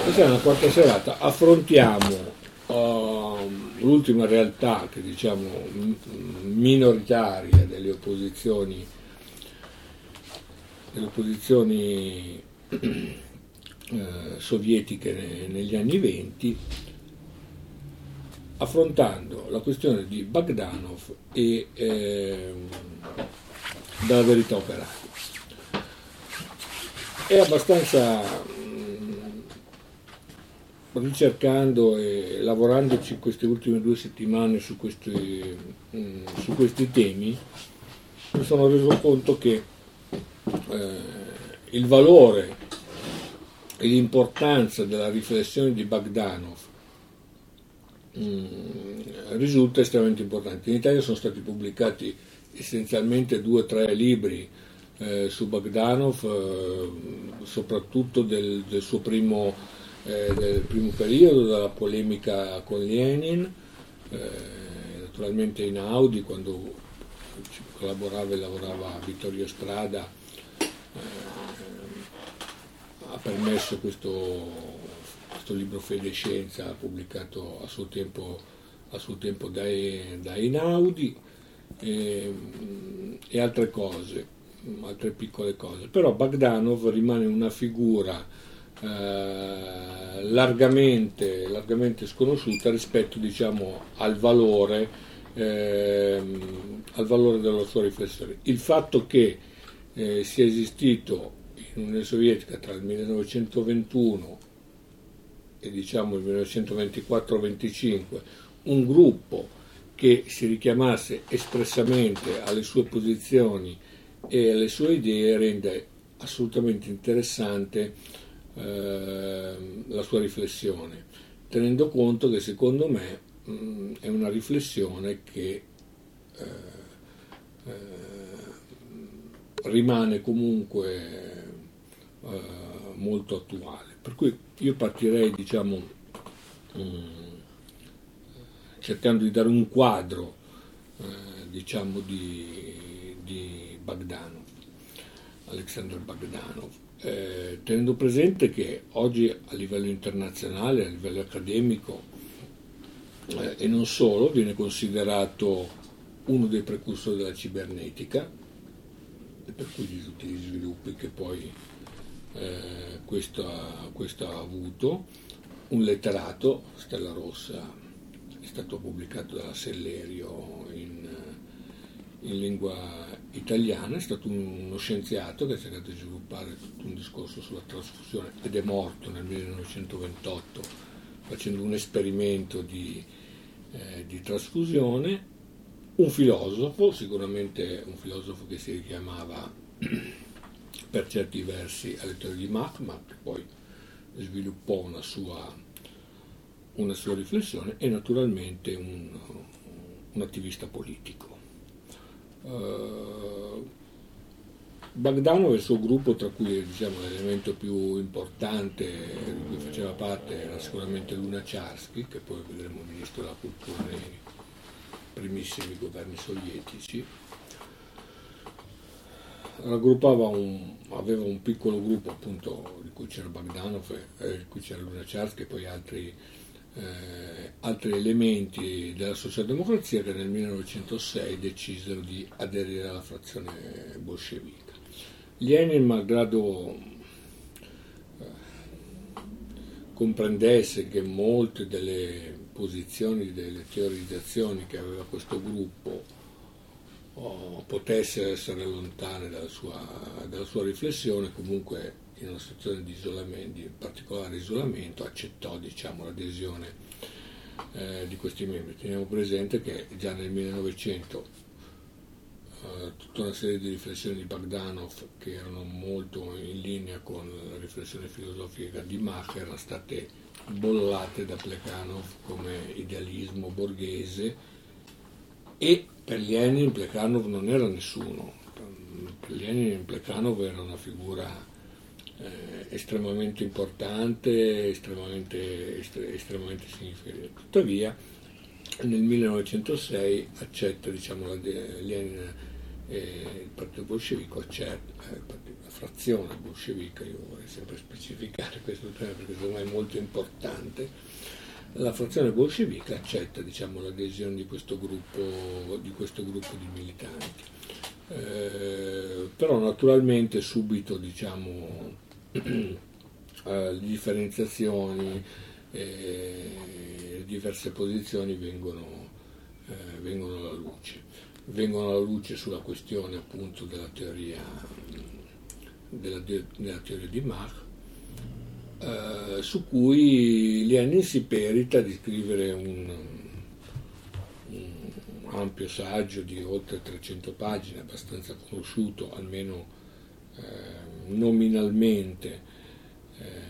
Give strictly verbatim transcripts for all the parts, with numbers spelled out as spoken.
Questa è una quarta serata, affrontiamo uh, l'ultima realtà che diciamo m- minoritaria delle opposizioni, delle opposizioni eh, sovietiche ne- negli anni venti, affrontando la questione di Bogdanov e eh, della verità operaia. È abbastanza mh, ricercando e lavorandoci queste ultime due settimane su questi, mh, su questi temi, mi sono reso conto che eh, il valore e l'importanza della riflessione di Bogdanov mh, risulta estremamente importante. In Italia sono stati pubblicati essenzialmente due o tre libri Eh, su Bogdanov, eh, soprattutto del, del suo primo, eh, del primo periodo, della polemica con Lenin, eh, naturalmente in Audi, quando ci collaborava e lavorava a Vittorio Strada, eh, ha permesso questo, questo libro Fede e Scienza, pubblicato a suo tempo, a suo tempo da, da Einaudi, e, e altre cose. altre piccole cose, però Bogdanov rimane una figura eh, largamente, largamente sconosciuta rispetto, diciamo, al valore, eh, al valore della sua riflessione. Il fatto che eh, sia esistito in Unione Sovietica tra il millenovecentoventuno e diciamo il millenovecentoventiquattro venticinque un gruppo che si richiamasse espressamente alle sue posizioni e alle sue idee rende assolutamente interessante eh, la sua riflessione, tenendo conto che secondo me mh, è una riflessione che eh, eh, rimane comunque eh, molto attuale. Per cui io partirei, diciamo, mh, cercando di dare un quadro eh, diciamo di, di Bogdanov, Alexander Bogdanov, eh, tenendo presente che oggi a livello internazionale, a livello accademico eh, e non solo, viene considerato uno dei precursori della cibernetica, e per cui di tutti gli sviluppi che poi eh, questo, ha, questo ha avuto, un letterato, Stella Rossa, è stato pubblicato dalla Sellerio in in lingua italiana, è stato uno scienziato che ha cercato di sviluppare tutto un discorso sulla trasfusione ed è morto nel millenovecentoventotto facendo un esperimento di, eh, di trasfusione, un filosofo, sicuramente un filosofo che si richiamava per certi versi alle teorie di Mach, ma che poi sviluppò una sua, una sua riflessione, e naturalmente un, un attivista politico. Uh, Bogdanov e il suo gruppo, tra cui diciamo, l'elemento più importante di cui faceva parte era sicuramente Lunacharsky, che poi vedremo ministro della cultura nei primissimi governi sovietici, raggruppava un, aveva un piccolo gruppo appunto di cui c'era Bogdanov, eh, di cui c'era Lunacharsky e poi altri Eh, altri elementi della socialdemocrazia che nel millenovecentosei decisero di aderire alla frazione bolscevica. Lenin, malgrado eh, comprendesse che molte delle posizioni, delle teorizzazioni che aveva questo gruppo oh, potessero essere lontane dalla sua, dalla sua riflessione, comunque in una situazione di isolamento, di particolare isolamento, accettò, diciamo, l'adesione eh, di questi membri. Teniamo presente che già nel millenovecento eh, tutta una serie di riflessioni di Bogdanov che erano molto in linea con la riflessione filosofica di Mach erano state bollate da Plekhanov come idealismo borghese, e per Lenin Plekhanov non era nessuno. Per Lenin Plekhanov era una figura Eh, estremamente importante, estremamente, estre, estremamente significativa. Tuttavia nel millenovecentosei accetta, diciamo, la, Lenin, eh, il partito bolscevico accetta, eh, la frazione bolscevica, io vorrei sempre specificare questo tema perché secondo me è molto importante, la frazione bolscevica accetta, diciamo, l'adesione di questo gruppo di, questo gruppo di militanti. Eh, però naturalmente subito, diciamo, eh, le differenziazioni, eh, diverse posizioni vengono, eh, vengono alla luce. Vengono alla luce sulla questione appunto della teoria della, della teoria di Mach, eh, su cui Lenin si perita di scrivere un, un ampio saggio di oltre trecento pagine, abbastanza conosciuto, almeno eh, nominalmente, eh,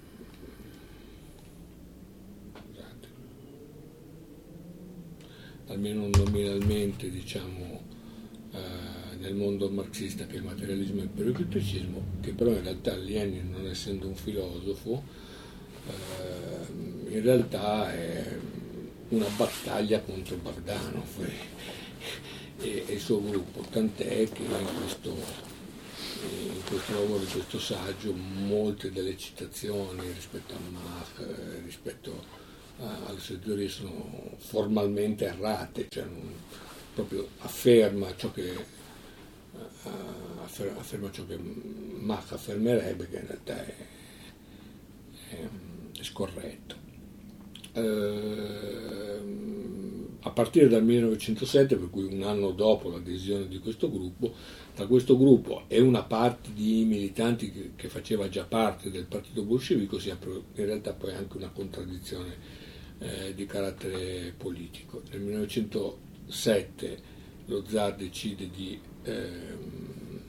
almeno nominalmente, diciamo, eh, nel mondo marxista, che è il materialismo e il periodicismo, che però in realtà Lenin, non essendo un filosofo, eh, in realtà è una battaglia contro Bogdanov e, e, e il suo gruppo, tant'è che in questo, in questo lavoro, in questo saggio, molte delle citazioni rispetto a Mach, eh, rispetto alle sue teorie sono formalmente errate, cioè non, proprio afferma ciò che uh, afferma, afferma ciò che Mach affermerebbe, che in realtà è, è, è scorretto. Uh, a partire dal millenovecentosette, per cui un anno dopo l'adesione di questo gruppo, tra questo gruppo e una parte di militanti che, che faceva già parte del partito bolscevico si apre in realtà poi anche una contraddizione Eh, di carattere politico. Nel millenovecentosette lo zar decide di ehm,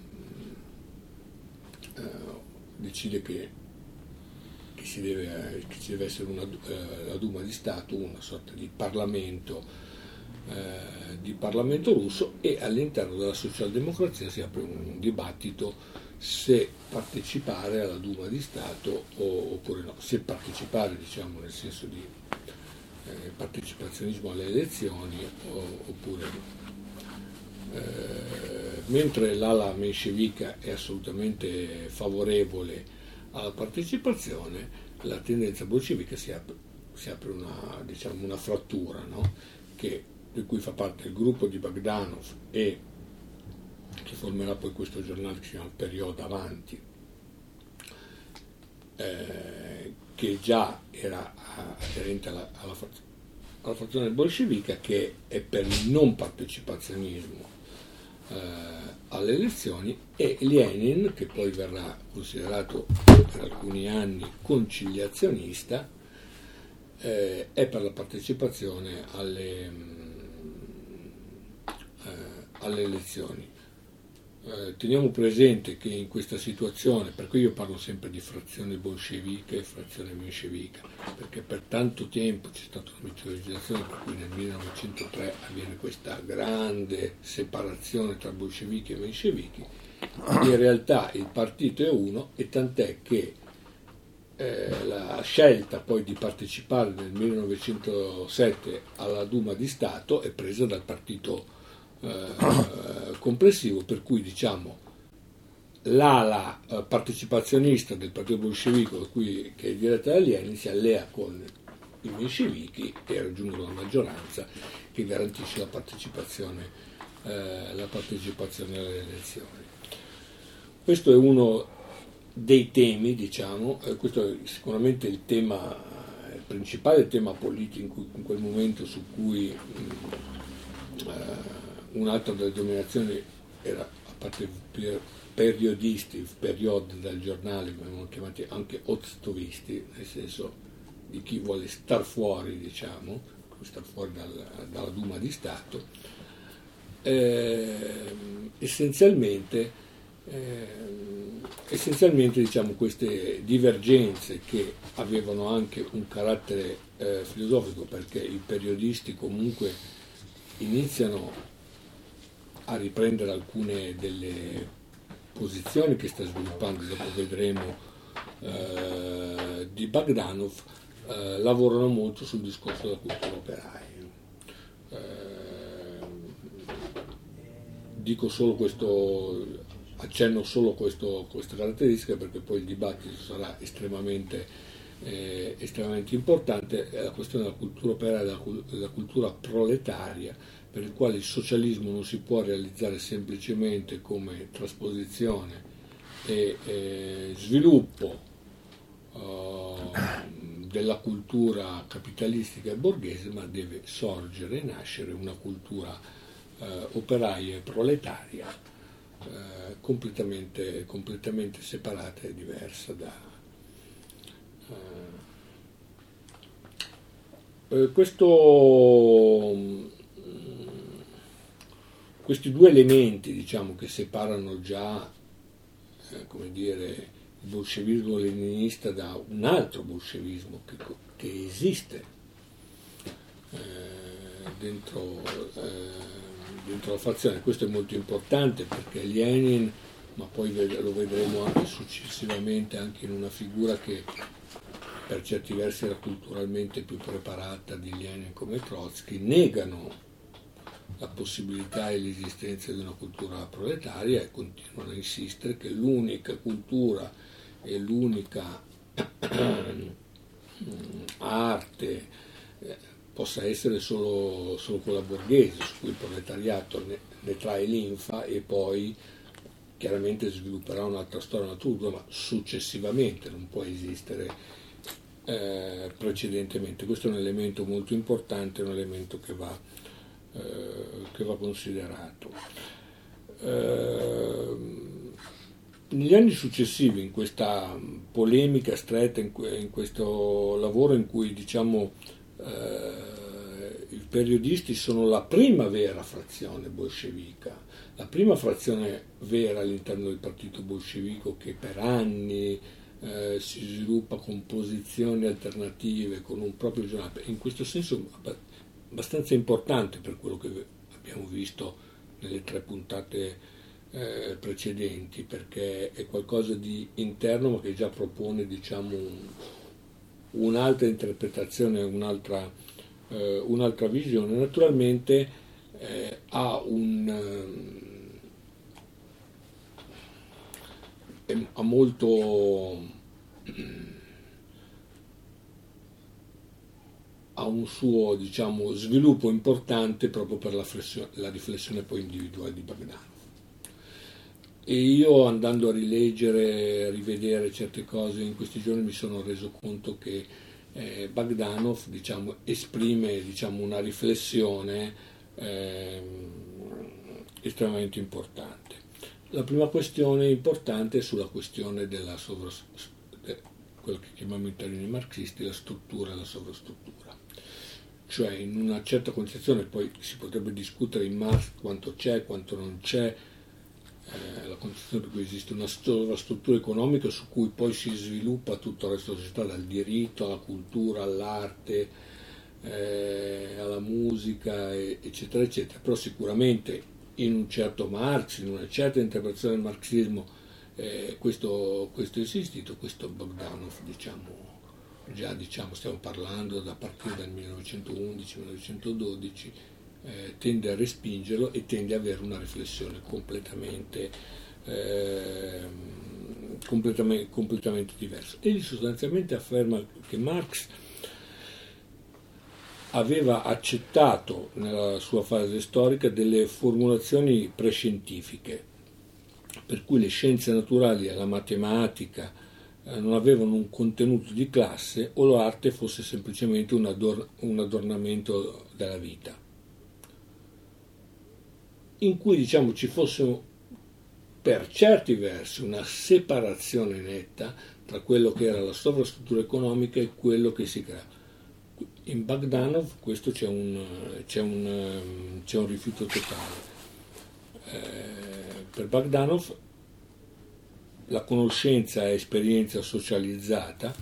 eh, decide che, che, si deve, che ci deve essere una, eh, la Duma di Stato, una sorta di Parlamento eh, di Parlamento russo, e all'interno della socialdemocrazia si apre un dibattito se partecipare alla Duma di Stato o, oppure no, se partecipare, diciamo, nel senso di Eh, partecipazionismo alle elezioni o, oppure no. Eh, mentre l'ala menscevica è assolutamente favorevole alla partecipazione, la tendenza bolscevica si apre, si apre una, diciamo, una frattura, no? Che, di cui fa parte il gruppo di Bogdanov e che formerà poi questo giornale che si chiama Periodo Avanti, eh, che già era aderente alla, alla, alla frazione bolscevica, che è per il non partecipazionismo eh, alle elezioni, e Lenin, che poi verrà considerato per alcuni anni conciliazionista, eh, è per la partecipazione alle, eh, alle elezioni. Eh, teniamo presente che in questa situazione, per cui io parlo sempre di frazione bolscevica e frazione menscevica, perché per tanto tempo c'è stata una mitologizzazione per cui nel millenovecentotre avviene questa grande separazione tra bolscevichi e menscevichi. In realtà il partito è uno, e tant'è che eh, la scelta poi di partecipare nel millenovecentosette alla Duma di Stato è presa dal partito Eh, complessivo, per cui, diciamo, l'ala eh, partecipazionista del partito bolscevico, cui, che è diretta da Lenin, si allea con i menscevichi e raggiungono la maggioranza che garantisce la partecipazione, eh, la partecipazione alle elezioni. Questo è uno dei temi, diciamo, eh, questo è sicuramente il tema il principale tema politico in, cui, in quel momento, su cui mh, eh, un'altra delle dominazioni era, a parte i periodisti, il periodo del giornale, venivano chiamati anche oztovisti, nel senso di chi vuole star fuori, diciamo, star fuori dal, dalla Duma di Stato. Eh, essenzialmente, eh, essenzialmente diciamo, queste divergenze, che avevano anche un carattere eh, filosofico, perché i periodisti comunque iniziano a riprendere alcune delle posizioni che sta sviluppando, dopo vedremo, eh, di Bogdanov, eh, lavorano molto sul discorso della cultura operaia. Eh, dico solo questo accenno solo questo, questa caratteristica perché poi il dibattito sarà estremamente, eh, estremamente importante, è la questione della cultura operaia, della, della cultura proletaria, per il quale il socialismo non si può realizzare semplicemente come trasposizione e eh, sviluppo uh, della cultura capitalistica e borghese, ma deve sorgere e nascere una cultura uh, operaia e proletaria uh, completamente, completamente separata e diversa da uh, uh, questo questi due elementi, diciamo, che separano già eh, come dire, il bolscevismo leninista da un altro bolscevismo che, che esiste eh, dentro, eh, dentro la fazione. Questo è molto importante perché Lenin, ma poi lo vedremo anche successivamente anche in una figura che per certi versi era culturalmente più preparata di Lenin come Trotsky, negano la possibilità e l'esistenza di una cultura proletaria e continuano a insistere che l'unica cultura e l'unica arte eh, possa essere solo, solo quella borghese, su cui il proletariato ne, ne trae linfa e poi chiaramente svilupperà un'altra storia, un'altra cultura, ma successivamente non può esistere eh, precedentemente. Questo è un elemento molto importante, un elemento che va Eh, che va considerato. Eh, negli anni successivi, in questa polemica stretta, in, que- in questo lavoro in cui diciamo eh, i periodisti sono la prima vera frazione bolscevica, la prima frazione vera all'interno del partito bolscevico che per anni eh, si sviluppa con posizioni alternative, con un proprio giornale, in questo senso abbastanza importante per quello che abbiamo visto nelle tre puntate eh, precedenti, perché è qualcosa di interno ma che già propone diciamo un, un'altra interpretazione, un'altra, eh, un'altra visione. Naturalmente eh, ha un eh, ha molto ha un suo diciamo, sviluppo importante proprio per la, flessione, la riflessione poi individuale di Bogdanov. E io andando a rileggere, a rivedere certe cose in questi giorni mi sono reso conto che eh, Bogdanov diciamo, esprime diciamo, una riflessione eh, estremamente importante. La prima questione importante è sulla questione della sovrastruttura, quello che chiamiamo in termini marxisti la struttura e la sovrastruttura. Cioè in una certa concezione, poi si potrebbe discutere in Marx quanto c'è, quanto non c'è, eh, la concezione per cui esiste una sovrastruttura economica su cui poi si sviluppa tutto il resto della società, dal diritto alla cultura, all'arte, eh, alla musica, eccetera, eccetera. Però sicuramente in un certo Marx, in una certa interpretazione del marxismo, eh, questo, questo è esistito, questo Bogdanov, diciamo, già diciamo, stiamo parlando da partire dal millenovecentoundici millenovecentododici, eh, tende a respingerlo e tende ad avere una riflessione completamente, eh, completamente, completamente diversa. Egli sostanzialmente afferma che Marx aveva accettato nella sua fase storica delle formulazioni prescientifiche, per cui le scienze naturali e la matematica eh, non avevano un contenuto di classe o l'arte fosse semplicemente un, ador- un adornamento della vita, in cui diciamo ci fosse per certi versi una separazione netta tra quello che era la sovrastruttura economica e quello che si crea. In Bogdanov questo c'è un, c'è un, c'è un rifiuto totale. Eh, per Bogdanov la conoscenza è esperienza socializzata,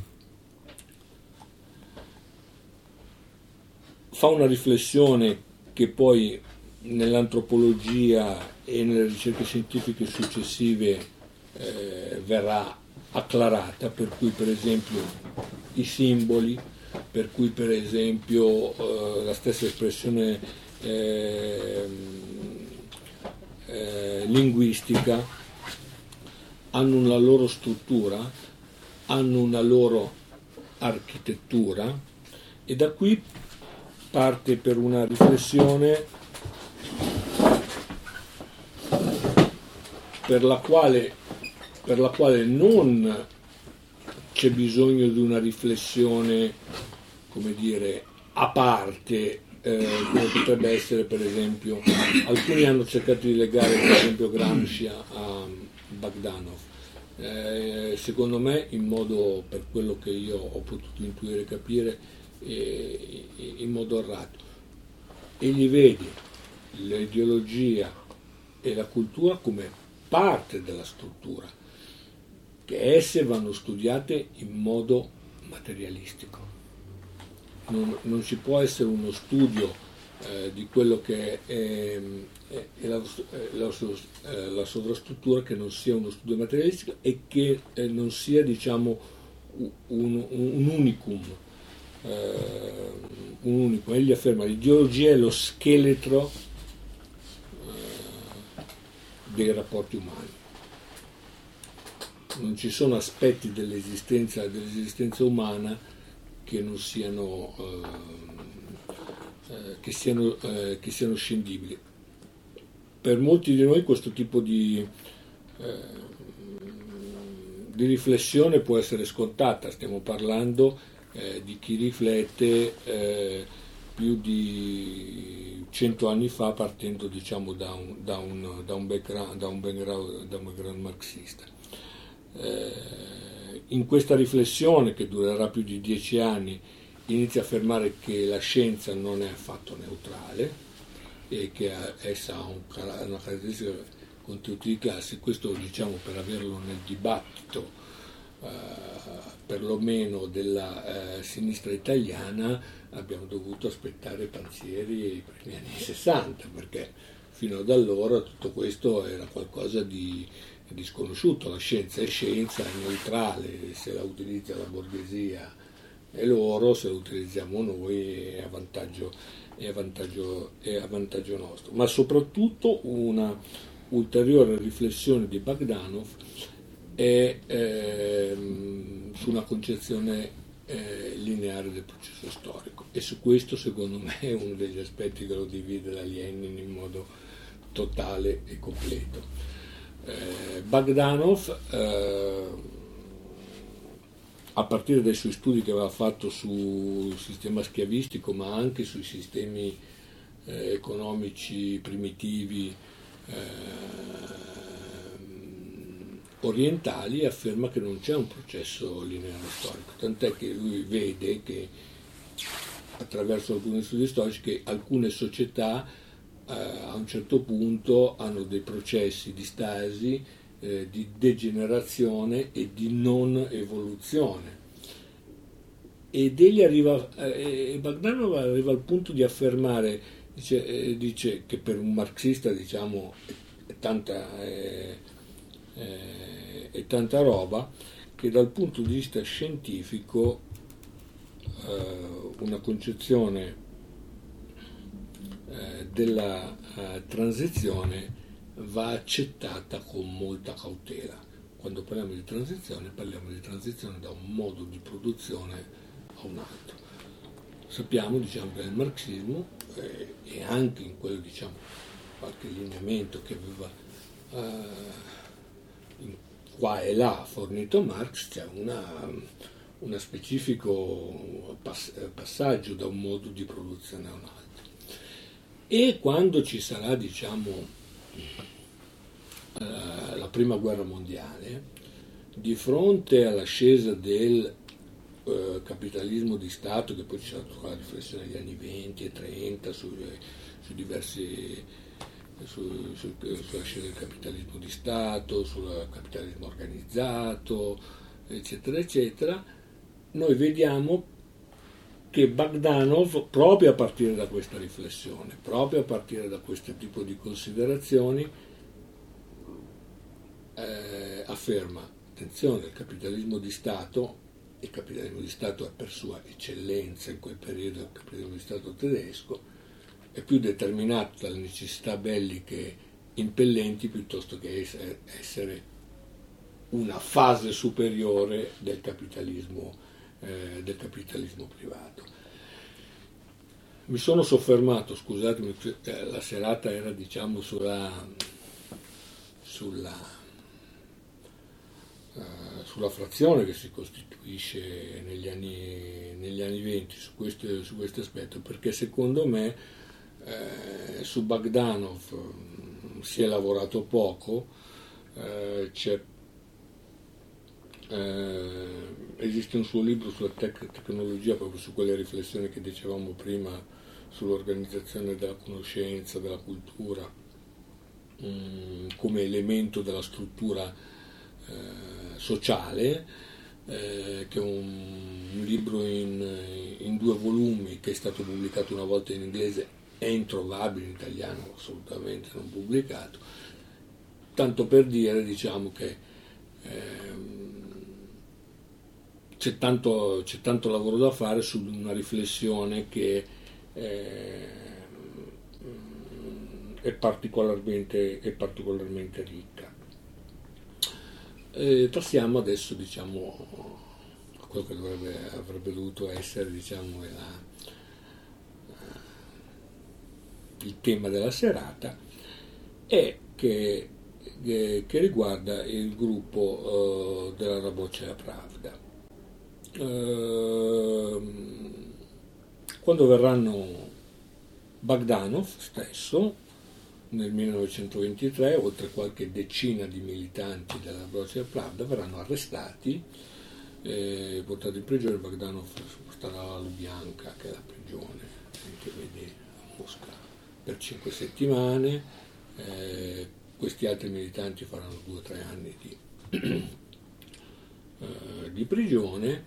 fa una riflessione che poi nell'antropologia e nelle ricerche scientifiche successive eh, verrà acclarata, per cui per esempio i simboli, per cui per esempio eh, la stessa espressione eh, eh, linguistica hanno una loro struttura, hanno una loro architettura, e da qui parte per una riflessione per la quale, per la quale non c'è bisogno di una riflessione, come dire, a parte, eh, come potrebbe essere per esempio, alcuni hanno cercato di legare per esempio Gramsci a, a Bogdanov. Eh, secondo me, in modo, per quello che io ho potuto intuire e capire, eh, in modo errato. Egli vede l'ideologia e la cultura come parte della struttura, che esse vanno studiate in modo materialistico. Non, non ci può essere uno studio eh, di quello che è, è, è la, la, la sovrastruttura che non sia uno studio materialistico e che eh, non sia, diciamo, un, un, un unicum. Eh, un unicum. Egli afferma che l'ideologia è lo scheletro eh, dei rapporti umani. Non ci sono aspetti dell'esistenza, dell'esistenza umana che non siano, eh, eh, che siano, eh, che siano scindibili. Per molti di noi questo tipo di, eh, di riflessione può essere scontata. Stiamo parlando eh, di chi riflette eh, più di cento anni fa, partendo, diciamo, da un, da un, da un background, da un background, da un background marxista. Eh, in questa riflessione, che durerà più di dieci anni, inizia a affermare che la scienza non è affatto neutrale e che essa ha un, una caratteristica contenuti di classe. Questo, diciamo, per averlo nel dibattito eh, perlomeno della eh, sinistra italiana abbiamo dovuto aspettare Panzieri i primi anni sessanta, perché fino ad allora tutto questo era qualcosa di di sconosciuto. La scienza è scienza, è neutrale, se la utilizza la borghesia è loro, se la utilizziamo noi è a vantaggio, è a vantaggio, è a vantaggio nostro. Ma soprattutto una ulteriore riflessione di Bogdanov è ehm, su una concezione eh, lineare del processo storico, e su questo secondo me è uno degli aspetti che lo divide da Lenin in modo totale e completo. Eh, Bogdanov, eh, a partire dai suoi studi che aveva fatto sul sistema schiavistico, ma anche sui sistemi eh, economici primitivi eh, orientali, afferma che non c'è un processo lineare storico, tant'è che lui vede che, attraverso alcuni studi storici, che alcune società a un certo punto hanno dei processi di stasi, eh, di degenerazione e di non evoluzione. Ed egli arriva, eh, Bogdanov arriva al punto di affermare, dice, eh, dice che per un marxista, diciamo, è tanta, è, è, è tanta roba, che dal punto di vista scientifico eh, una concezione della uh, transizione va accettata con molta cautela. Quando parliamo di transizione, parliamo di transizione da un modo di produzione a un altro. Sappiamo, diciamo, che nel marxismo eh, e anche in quello, diciamo, qualche lineamento che aveva uh, in, qua e là fornito Marx, c'è una, una specifico pass- passaggio da un modo di produzione a un altro. E quando ci sarà, diciamo, eh, la prima guerra mondiale, di fronte all'ascesa del eh, capitalismo di Stato, che poi ci sarà tutta la riflessione degli anni venti e trenta su, su diversi su, su, sull'ascesa del capitalismo di Stato, sul capitalismo organizzato, eccetera, eccetera, noi vediamo che Bogdanov, proprio a partire da questa riflessione, proprio a partire da questo tipo di considerazioni, eh, afferma, attenzione, il capitalismo di Stato, il capitalismo di Stato è per sua eccellenza in quel periodo, il capitalismo di Stato tedesco, è più determinato dalle necessità belliche impellenti piuttosto che essere, essere una fase superiore del capitalismo, eh, del capitalismo privato. Mi sono soffermato, scusatemi, la serata era diciamo sulla, sulla, uh, sulla frazione che si costituisce negli anni, negli anni venti su questo, su questo aspetto, perché secondo me eh, su Bogdanov mh, si è lavorato poco, eh, c'è Eh, esiste un suo libro sulla tec- tecnologia, proprio su quelle riflessioni che dicevamo prima sull'organizzazione della conoscenza, della cultura, mh, come elemento della struttura eh, sociale, eh, che è un, un libro in, in due volumi che è stato pubblicato una volta in inglese, è introvabile in italiano, assolutamente non pubblicato, tanto per dire diciamo che eh, C'è tanto, c'è tanto lavoro da fare su una riflessione che eh, è, particolarmente, è particolarmente ricca. E passiamo adesso diciamo, a quello che dovrebbe, avrebbe dovuto essere diciamo, la, il tema della serata, e che, che, che riguarda il gruppo uh, della Rabochea Pravda. Quando verranno Bogdanov stesso nel millenovecentoventitré, oltre qualche decina di militanti della Rabochea Pravda verranno arrestati e portati in prigione. Bogdanov starà a Lubyanka, che è la prigione che vede a Mosca, per cinque settimane. Eh, questi altri militanti faranno due o tre anni di di prigione.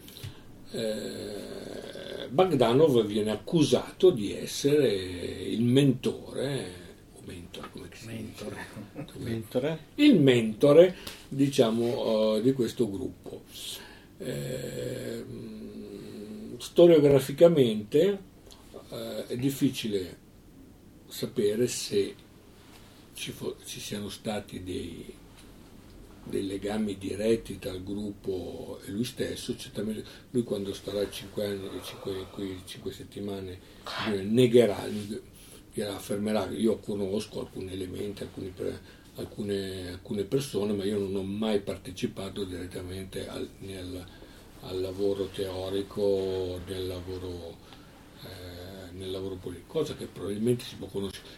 eh, Bogdanov viene accusato di essere il mentore, o mentore, come si mentore. dice? mentore, il mentore, diciamo, uh, di questo gruppo. Eh, storiograficamente uh, è difficile sapere se ci, fo- ci siano stati dei dei legami diretti tra il gruppo e lui stesso. Certamente lui, quando starà cinque anni, cinque, cinque settimane, negherà, affermerà: io conosco alcuni elementi, alcuni, alcune, alcune persone, ma io non ho mai partecipato direttamente al, nel, al lavoro teorico, nel lavoro, eh, nel lavoro politico, cosa che probabilmente si può conoscere.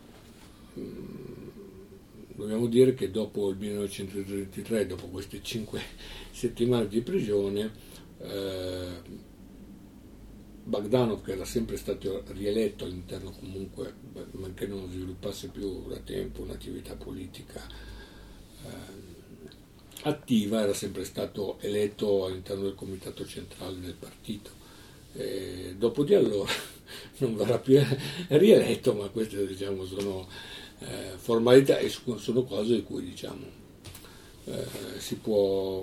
Dobbiamo dire che dopo il millenovecentoventitré, dopo queste cinque settimane di prigione, eh, Bogdanov, che era sempre stato rieletto all'interno comunque, ma che non sviluppasse più da tempo un'attività politica eh, attiva, era sempre stato eletto all'interno del comitato centrale del partito. E dopo di allora non verrà più rieletto, ma queste diciamo sono Eh, formalità e sono cose di cui diciamo eh, si può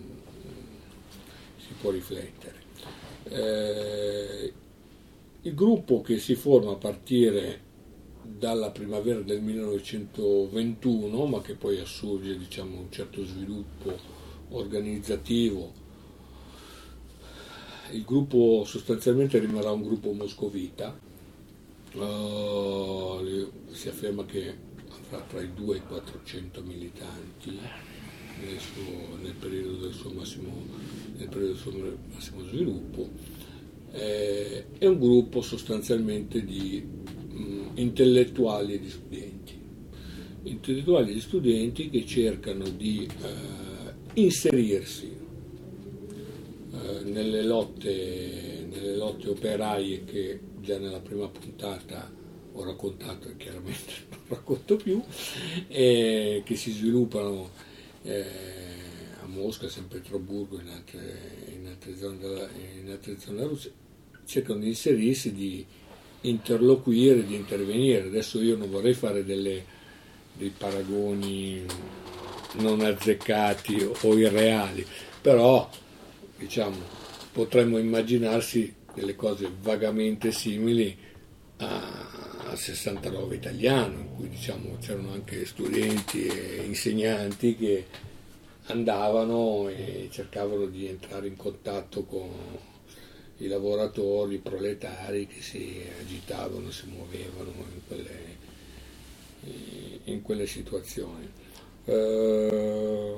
si può riflettere. Eh, il gruppo, che si forma a partire dalla primavera del millenovecentoventuno, ma che poi assurge diciamo un certo sviluppo organizzativo, il gruppo sostanzialmente rimarrà un gruppo moscovita. Uh, si afferma che avrà tra i due e i quattrocento militanti nel, suo, nel periodo del suo massimo, nel periodo del suo massimo sviluppo. Eh, è un gruppo sostanzialmente di mh, intellettuali e di studenti, intellettuali e di studenti che cercano di eh, inserirsi eh, nelle lotte, nelle lotte operaie che già nella prima puntata ho raccontato, e chiaramente non racconto più, eh, che si sviluppano eh, a Mosca, a San Pietroburgo, in altre, in altre zone della, in altre zone della Russia, cercano di inserirsi, di interloquire, di intervenire. Adesso io non vorrei fare delle, dei paragoni non azzeccati o irreali, però diciamo potremmo immaginarsi delle cose vagamente simili al sessantanove italiano, in cui diciamo c'erano anche studenti e insegnanti che andavano e cercavano di entrare in contatto con i lavoratori, i proletari che si agitavano, si muovevano in quelle, in quelle situazioni. Eh,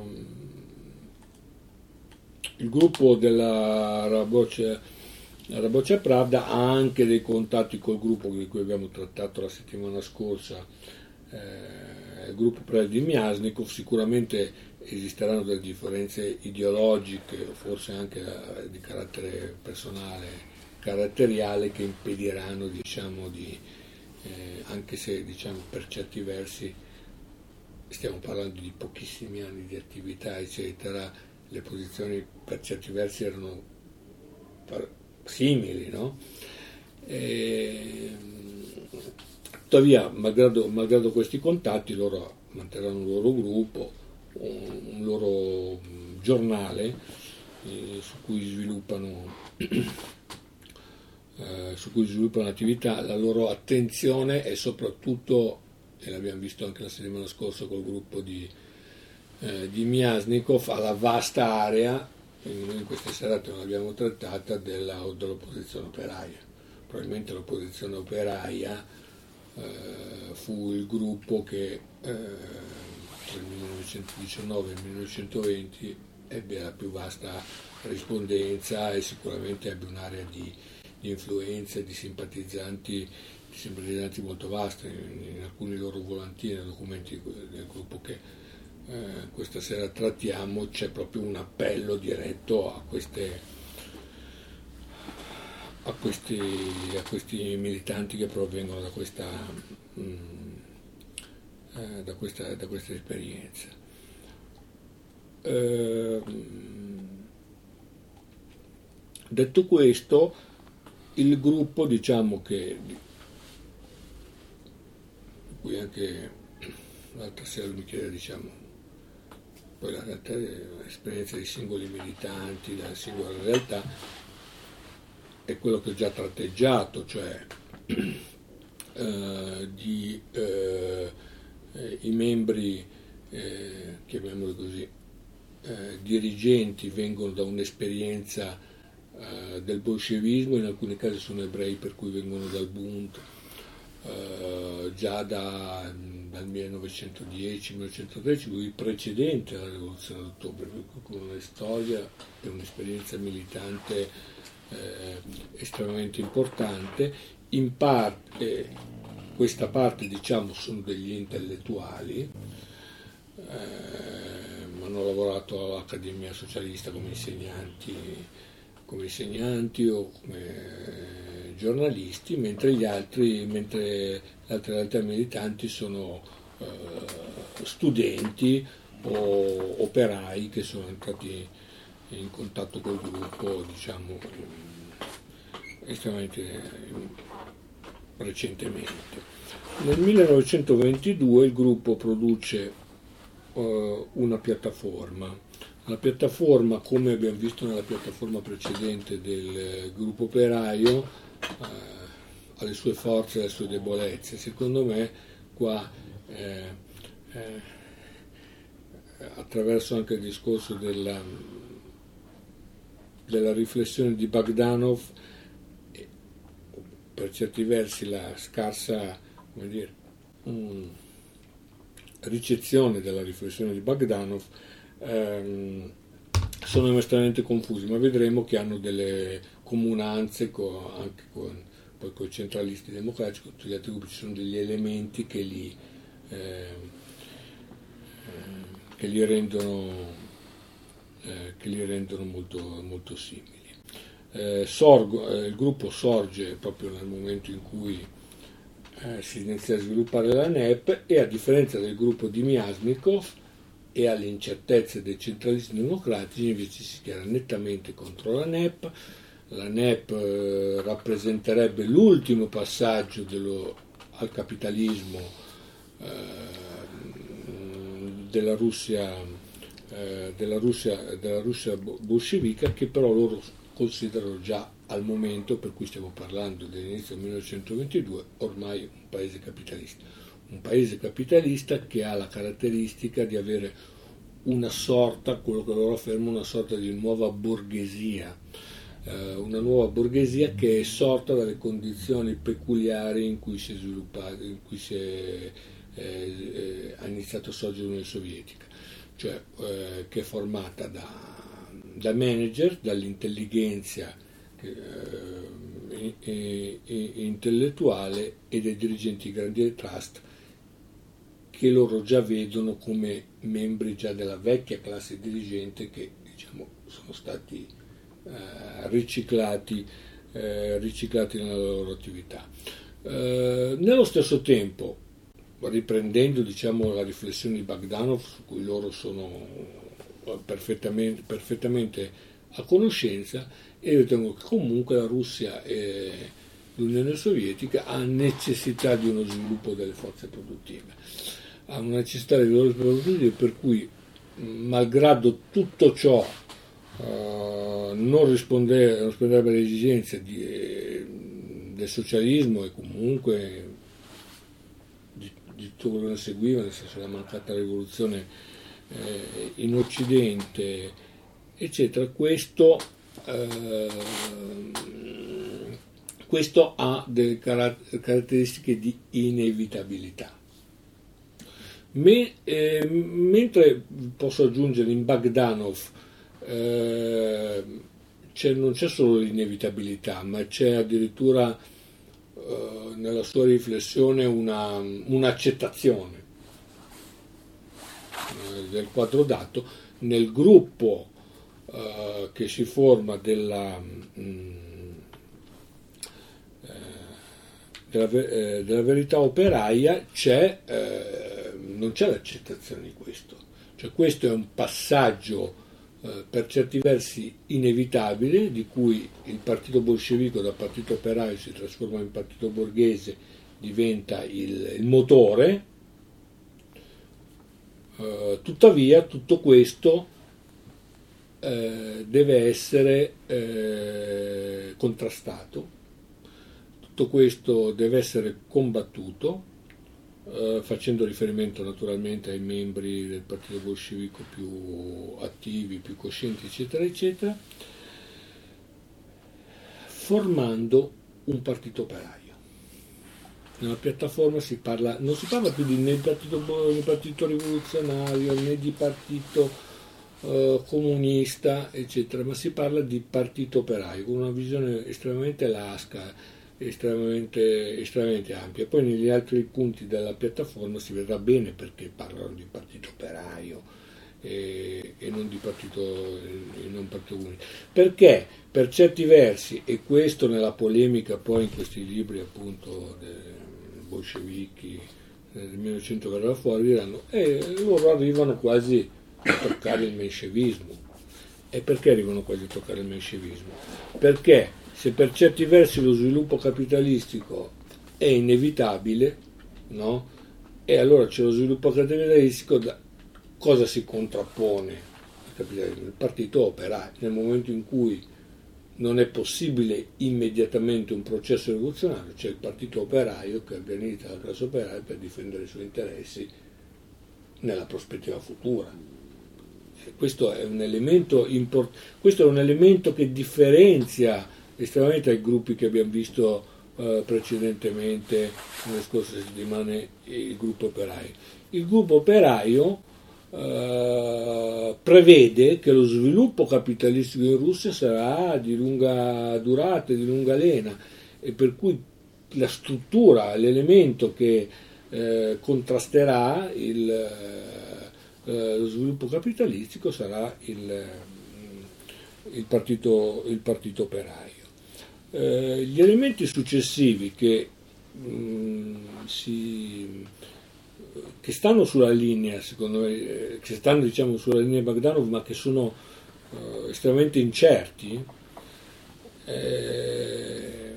il gruppo della Raboccia, Raboccia Pravda ha anche dei contatti col gruppo di cui abbiamo trattato la settimana scorsa, eh, il gruppo Pravda di Miasnikov. Sicuramente esisteranno delle differenze ideologiche, forse anche di carattere personale, caratteriale, che impediranno, diciamo, di, eh, anche se, diciamo, per certi versi stiamo parlando di pochissimi anni di attività, eccetera, le posizioni per certi versi erano simili, no? E, tuttavia, malgrado, malgrado questi contatti, loro manterranno un loro gruppo, un loro giornale eh, su cui sviluppano eh, su cui sviluppano attività. La loro attenzione è soprattutto, e l'abbiamo visto anche la settimana scorsa col gruppo di, eh, di Miasnikov, alla vasta area, noi in queste serate non l'abbiamo trattata, della, dell'opposizione operaia. Probabilmente l'opposizione operaia eh, fu il gruppo che eh, tra il millenovecentodiciannove e il millenovecentoventi ebbe la più vasta rispondenza e sicuramente ebbe un'area di, di influenza e di simpatizzanti, di simpatizzanti molto vasta. In, in alcuni loro volantini, nei documenti del gruppo che eh, questa sera trattiamo, c'è proprio un appello diretto a queste a questi, a questi militanti che provengono da questa mh, Da questa, da questa esperienza. Eh, detto questo, il gruppo, diciamo che, di cui anche l'altra sera mi chiede, diciamo, poi la realtà l'esperienza dei singoli militanti, della singola realtà, è quello che ho già tratteggiato, cioè eh, di eh, Eh, i membri, eh, chiamiamoli così, eh, dirigenti, vengono da un'esperienza eh, del bolscevismo, in alcuni casi sono ebrei per cui vengono dal Bund, eh, già da, dal millenovecentodieci millenovecentotredici, lui precedente alla rivoluzione d'ottobre, con una storia e un'esperienza militante eh, estremamente importante. In parte questa parte, diciamo, sono degli intellettuali, eh, hanno lavorato all'Accademia Socialista come insegnanti, come insegnanti o come giornalisti, mentre gli altri, mentre le altre realtà militanti sono eh, studenti o operai che sono entrati in contatto col gruppo, diciamo, estremamente recentemente. Nel millenovecentoventidue il gruppo produce uh, una piattaforma. La piattaforma, come abbiamo visto nella piattaforma precedente del eh, gruppo operaio, uh, ha le sue forze e le sue debolezze. Secondo me qua eh, eh, attraverso anche il discorso della, della riflessione di Bogdanov, per certi versi la scarsa, come dire, um, ricezione della riflessione di Bogdanov, ehm, sono estremamente confusi, ma vedremo che hanno delle comunanze con, anche con, poi con i centralisti democratici, con tutti gli altri gruppi. Ci sono degli elementi che li, eh, che li rendono, eh, che li rendono molto, molto simili. Eh, sorgo, eh, il gruppo sorge proprio nel momento in cui eh, si inizia a sviluppare la N E P, e a differenza del gruppo di Miasnikov e alle incertezze dei centralisti democratici invece si schiera nettamente contro la N E P. La N E P eh, rappresenterebbe l'ultimo passaggio dello, al capitalismo eh, della Russia, eh, della Russia, della Russia bolscevica, che però loro considerano già al momento per cui stiamo parlando dell'inizio del millenovecentoventidue ormai un paese capitalista. Un paese capitalista che ha la caratteristica di avere una sorta, quello che loro affermano, una sorta di nuova borghesia, eh, una nuova borghesia che è sorta dalle condizioni peculiari in cui si è sviluppato, in cui si è, eh, eh, ha iniziato a sorgere l'Unione Sovietica, cioè eh, che è formata da, da manager, dall'intelligenza eh, eh, eh, intellettuale e dai dirigenti di grandi trust, che loro già vedono come membri già della vecchia classe dirigente, che diciamo sono stati eh, riciclati, eh, riciclati nella loro attività. Eh, nello stesso tempo, riprendendo diciamo la riflessione di Bogdanov, su cui loro sono perfettamente, perfettamente a conoscenza, e ritengo che comunque la Russia e l'Unione Sovietica ha necessità di uno sviluppo delle forze produttive, ha una necessità di uno sviluppo produttivo, per cui malgrado tutto ciò eh, non rispondeva, non rispondeva alle esigenze di, eh, del socialismo e comunque di, di tutto quello che ne seguiva, nel senso la mancata rivoluzione eh, in Occidente, eccetera. Questo eh, questo ha delle caratteristiche di inevitabilità. Me, eh, mentre posso aggiungere in Bogdanov eh, c'è, non c'è solo l'inevitabilità, ma c'è addirittura eh, nella sua riflessione una, un'accettazione eh, del quadro dato nel gruppo eh, che si forma della mh, Della, eh, della verità operaia. C'è, eh, non c'è l'accettazione di questo, cioè questo è un passaggio eh, per certi versi inevitabile, di cui il partito bolscevico da partito operaio si trasforma in partito borghese, diventa il, il motore, eh, tuttavia tutto questo eh, deve essere eh, contrastato. Tutto questo deve essere combattuto, eh, facendo riferimento naturalmente ai membri del partito bolscevico più attivi, più coscienti, eccetera, eccetera, formando un partito operaio. Nella piattaforma si parla, non si parla più di né di partito, né partito rivoluzionario né di partito eh, comunista, eccetera, ma si parla di partito operaio, con una visione estremamente lasca, estremamente, estremamente ampia. Poi negli altri punti della piattaforma si vedrà bene perché parlano di partito operaio e, e non di partito, e non partito comunista. Perché per certi versi, e questo nella polemica poi in questi libri appunto dei bolscevichi del millenovecento verrà fuori, diranno e loro arrivano quasi a toccare il menscevismo. E perché arrivano quasi a toccare il menscevismo? Perché se per certi versi lo sviluppo capitalistico è inevitabile, no? E allora c'è lo sviluppo capitalistico, da cosa si contrappone al capitalismo? Il partito operaio. Nel momento in cui non è possibile immediatamente un processo rivoluzionario, c'è il partito operaio che organizza la classe operaia per difendere i suoi interessi nella prospettiva futura. Questo è un elemento import- questo è un elemento che differenzia estremamente ai gruppi che abbiamo visto eh, precedentemente nelle scorse settimane, il gruppo operaio. Il gruppo operaio eh, prevede che lo sviluppo capitalistico in Russia sarà di lunga durata, di lunga lena, e per cui la struttura, l'elemento che eh, contrasterà il, eh, lo sviluppo capitalistico sarà il, il, partito, il partito operaio. Eh, gli elementi successivi che, mh, si, che stanno sulla linea, secondo me, eh, che stanno diciamo sulla linea di Bogdanov, ma che sono eh, estremamente incerti, eh,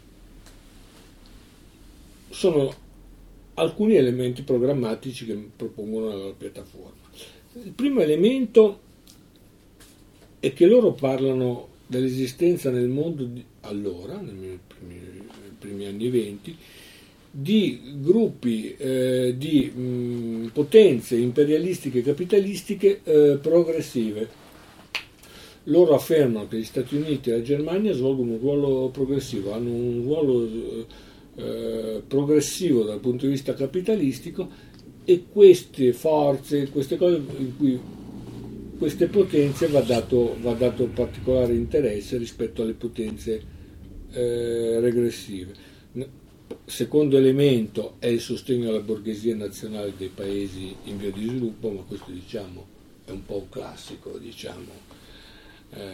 sono alcuni elementi programmatici che propongono la piattaforma. Il primo elemento è che loro parlano dell'esistenza nel mondo di allora, nei primi, nei primi anni venti, di gruppi, eh, di mh, potenze imperialistiche e capitalistiche eh, progressive. Loro affermano che gli Stati Uniti e la Germania svolgono un ruolo progressivo, hanno un ruolo eh, progressivo dal punto di vista capitalistico, e queste forze, queste cose in cui queste potenze va dato, va dato particolare interesse rispetto alle potenze eh, regressive. Secondo elemento è il sostegno alla borghesia nazionale dei paesi in via di sviluppo, ma questo diciamo è un po' un classico, diciamo. Eh,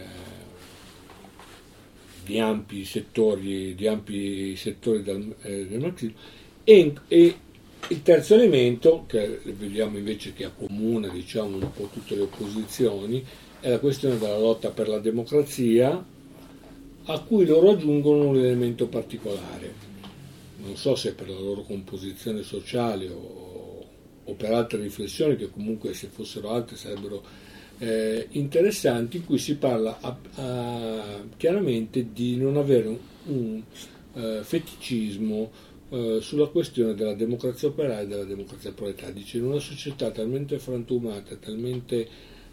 di ampi settori, di ampi settori del, eh, del marxismo, e, e il terzo elemento, che vediamo invece che accomuna, diciamo, un po' tutte le opposizioni, è la questione della lotta per la democrazia, a cui loro aggiungono un elemento particolare. Non so se per la loro composizione sociale o, o per altre riflessioni, che comunque se fossero altre sarebbero Eh, interessanti, in cui si parla a, a, chiaramente di non avere un, un uh, feticismo uh, sulla questione della democrazia operaia e della democrazia proletaria. Dice, in una società talmente frantumata, talmente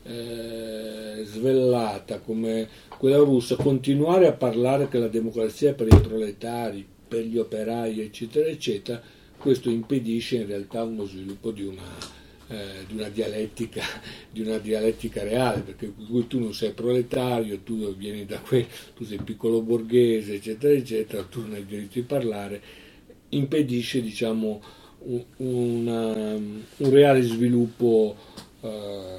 eh, svellata come quella russa, continuare a parlare che la democrazia è per i proletari, per gli operai, eccetera, eccetera, questo impedisce in realtà uno sviluppo di una Eh, di una dialettica di una dialettica reale, perché tu non sei proletario, tu vieni da qui, tu sei piccolo borghese, eccetera, eccetera, tu non hai diritto di parlare, impedisce, diciamo, un, una, un reale sviluppo eh,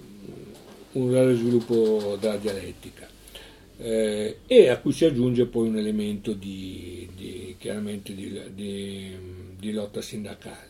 un reale sviluppo della dialettica, eh, e a cui si aggiunge poi un elemento di, di chiaramente di, di, di lotta sindacale.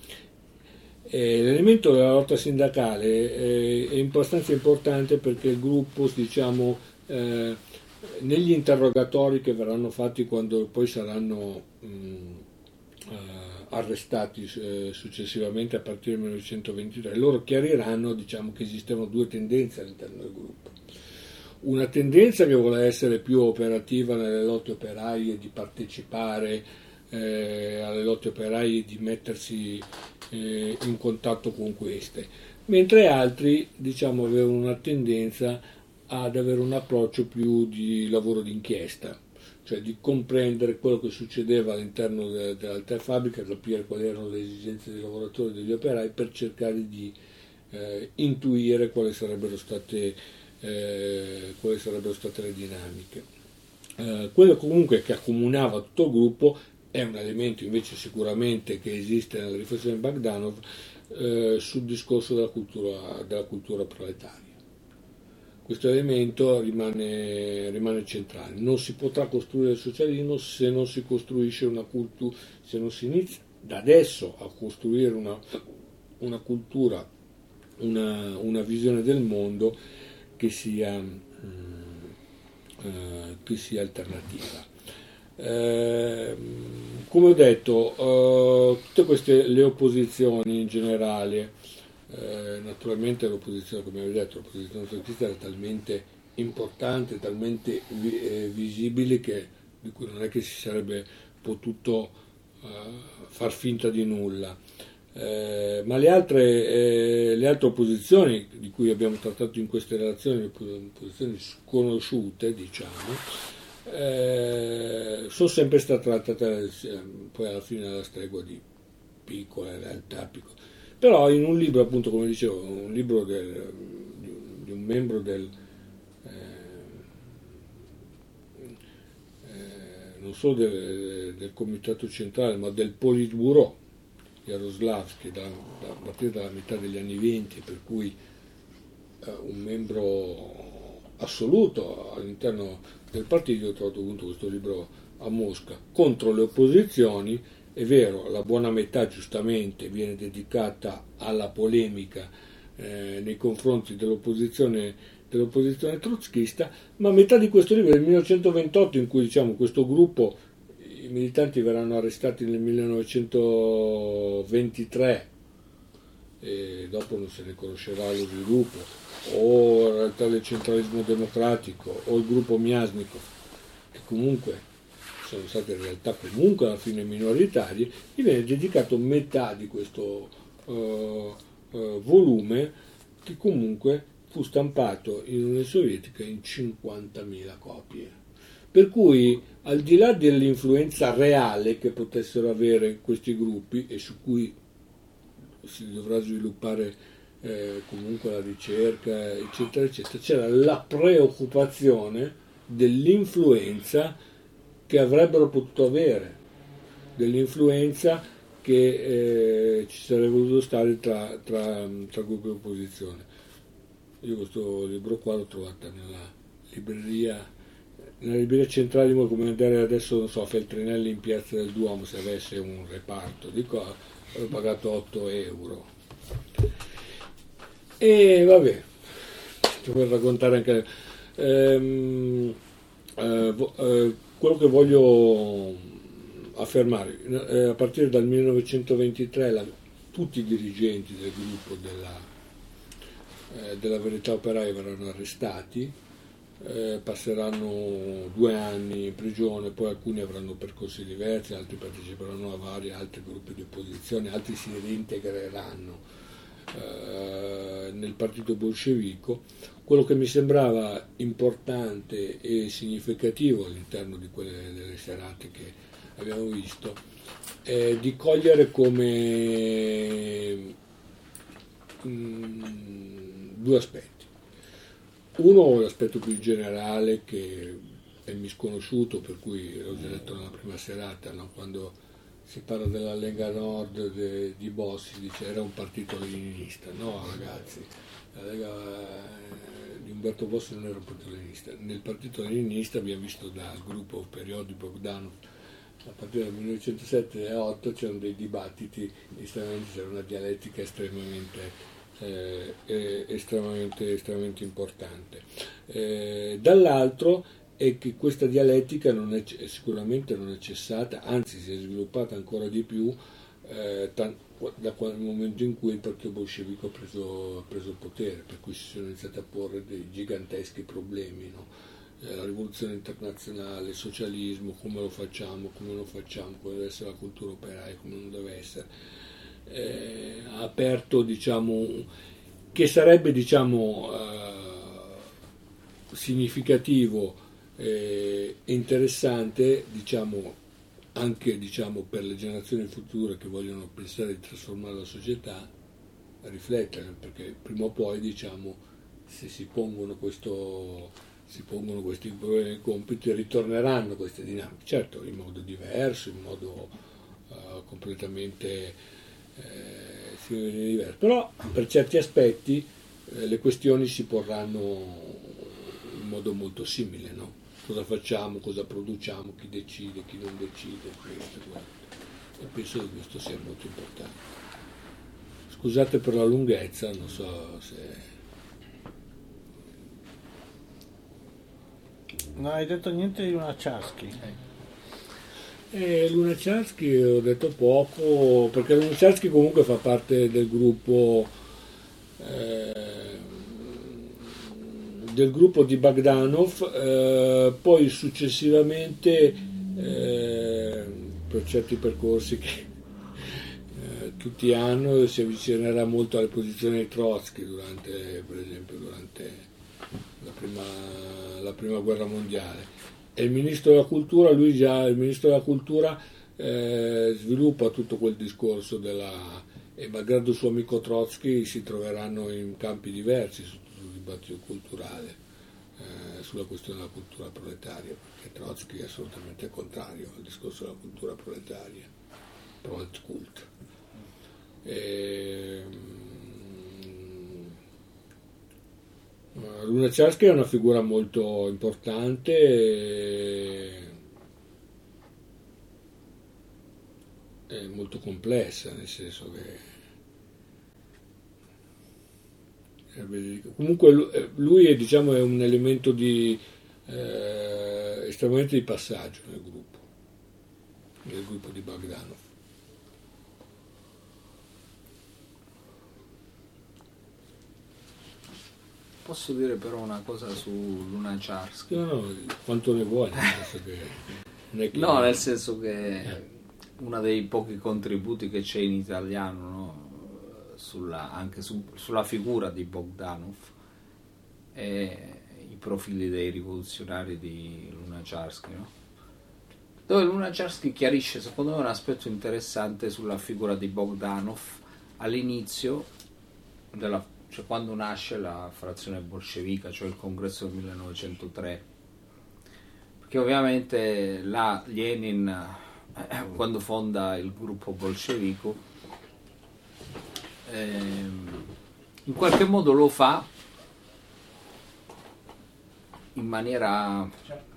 Eh, l'elemento della lotta sindacale eh, è abbastanza importante, perché il gruppo, diciamo, eh, negli interrogatori che verranno fatti quando poi saranno mh, eh, arrestati eh, successivamente a partire dal millenovecentoventitré, loro chiariranno, diciamo, che esistevano due tendenze all'interno del gruppo. Una tendenza che vuole essere più operativa nelle lotte operaie, di partecipare Eh, alle lotte operaie, di mettersi eh, in contatto con queste, mentre altri, diciamo, avevano una tendenza ad avere un approccio più di lavoro d'inchiesta, cioè di comprendere quello che succedeva all'interno de- dell'altra fabbrica, capire quali erano le esigenze dei lavoratori e degli operai, per cercare di eh, intuire quali sarebbero state, eh, quali sarebbero state le dinamiche. Eh, quello comunque che accomunava tutto il gruppo è un elemento invece sicuramente che esiste nella riflessione di Bogdanov eh, sul discorso della cultura, della cultura proletaria. Questo elemento rimane, rimane centrale. Non si potrà costruire il socialismo se non si costruisce una cultura, se non si inizia da adesso a costruire una, una cultura, una, una visione del mondo che sia, mh, eh, che sia alternativa. Eh, come ho detto, eh, tutte queste le opposizioni in generale, eh, naturalmente l'opposizione, come avevo detto, l'opposizione socialista era talmente importante, talmente vi, eh, visibile, che di cui non è che si sarebbe potuto eh, far finta di nulla. Eh, ma le altre, eh, le altre opposizioni di cui abbiamo trattato in queste relazioni, opposizioni sconosciute, diciamo, Eh, sono sempre state trattate poi alla fine alla stregua di piccole realtà, piccole. Però in un libro, appunto, come dicevo, un libro del, di, un, di un membro del eh, eh, non solo del, del comitato centrale, ma del Politburo, Jaroslavsky, da, da, a partire dalla metà degli anni venti, per cui eh, un membro assoluto all'interno del partito. Ho trovato appunto questo libro a Mosca contro le opposizioni. È vero, la buona metà giustamente viene dedicata alla polemica eh, nei confronti dell'opposizione, dell'opposizione trotskista, ma metà di questo libro è del millenovecentoventotto, in cui, diciamo, questo gruppo, i militanti verranno arrestati nel millenovecentoventitré e dopo non se ne conoscerà lo sviluppo, o in realtà del centralismo democratico, o il gruppo Miasnikov, che comunque sono state in realtà comunque alla fine minoritarie, gli viene dedicato metà di questo uh, uh, volume, che comunque fu stampato in Unione Sovietica in cinquantamila copie. Per cui, al di là dell'influenza reale che potessero avere questi gruppi, e su cui si dovrà sviluppare eh, comunque la ricerca, eccetera, eccetera, c'era la preoccupazione dell'influenza che avrebbero potuto avere, dell'influenza che eh, ci sarebbe voluto stare tra, tra, tra gruppi di opposizione. Io questo libro qua l'ho trovato nella libreria, nella libreria centrale, come andare adesso, non so, Feltrinelli in Piazza del Duomo, se avesse un reparto, dico, ho pagato otto euro. E vabbè, ti voglio raccontare anche ehm, eh, eh, quello che voglio affermare. Eh, a partire dal millenovecentoventitré la, tutti i dirigenti del gruppo della, eh, della Verità Operaia verranno arrestati, eh, passeranno due anni in prigione, poi alcuni avranno percorsi diversi, altri parteciperanno a vari altri gruppi di opposizione, altri si reintegreranno eh, nel partito bolscevico. Quello che mi sembrava importante e significativo all'interno di quelle delle serate che abbiamo visto è di cogliere come mh, due aspetti. Uno, l'aspetto più generale, che è misconosciuto, per cui l'ho già detto nella prima serata, no? Quando si parla della Lega Nord de, di Bossi, dice era un partito leninista. No, ragazzi, la Lega eh, di Umberto Bossi non era un partito leninista. Nel partito leninista abbiamo visto dal gruppo Periodi Bogdanov, a partire dal millenovecentosette e millenovecentotto c'erano dei dibattiti estremamente, c'era una dialettica estremamente Eh, è estremamente, estremamente importante. Eh, dall'altro è che questa dialettica non è, sicuramente non è cessata, anzi si è sviluppata ancora di più eh, tan- da quel momento in cui il partito bolscevico ha preso, ha preso il potere, per cui si sono iniziati a porre dei giganteschi problemi, no? eh, la rivoluzione internazionale, il socialismo, come lo facciamo, come lo facciamo, come deve essere la cultura operaia, come non deve essere. Eh, ha aperto, diciamo, che sarebbe, diciamo, eh, significativo e eh, interessante, diciamo, anche, diciamo, per le generazioni future che vogliono pensare di trasformare la società, a riflettere, perché prima o poi, diciamo, se si pongono questo si pongono questi problemi e compiti, ritorneranno queste dinamiche, certo in modo diverso, in modo uh, completamente Eh, diverso, però per certi aspetti eh, le questioni si porranno in modo molto simile, no? Cosa facciamo, cosa produciamo, chi decide, chi non decide, questo, questo. E penso che questo sia molto importante. Scusate per la lunghezza, non so se... Non hai detto niente di Lunacharsky. Eh, Lunacharsky ho detto poco, perché Lunacharsky comunque fa parte del gruppo eh, del gruppo di Bogdanov, eh, poi successivamente eh, per certi percorsi che eh, tutti hanno si avvicinerà molto alle posizioni di Trotsky durante, per esempio, durante la prima, la prima guerra mondiale. E il ministro della cultura, lui già, il ministro della cultura eh, sviluppa tutto quel discorso della, e malgrado il suo amico Trotsky si troveranno in campi diversi sul dibattito culturale, eh, sulla questione della cultura proletaria, perché Trotsky è assolutamente contrario al discorso della cultura proletaria, Proletkult. E, Lunacharsky è una figura molto importante e è molto complessa, nel senso che comunque lui è, diciamo, è un elemento di eh, estremamente di passaggio nel gruppo, nel gruppo di Bogdanov. Posso dire però una cosa su Lunacharsky? No, no, quanto ne vuoi, nel senso che Non è che... No, nel senso che eh. uno dei pochi contributi che c'è in italiano, no? Sulla, anche su, sulla figura di Bogdanov e i profili dei rivoluzionari di Lunacharsky, no? Dove Lunacharsky chiarisce secondo me un aspetto interessante sulla figura di Bogdanov all'inizio della, cioè quando nasce la frazione bolscevica, cioè il congresso del millenovecentotre, perché ovviamente là Lenin eh, quando fonda il gruppo bolscevico eh, in qualche modo lo fa in maniera,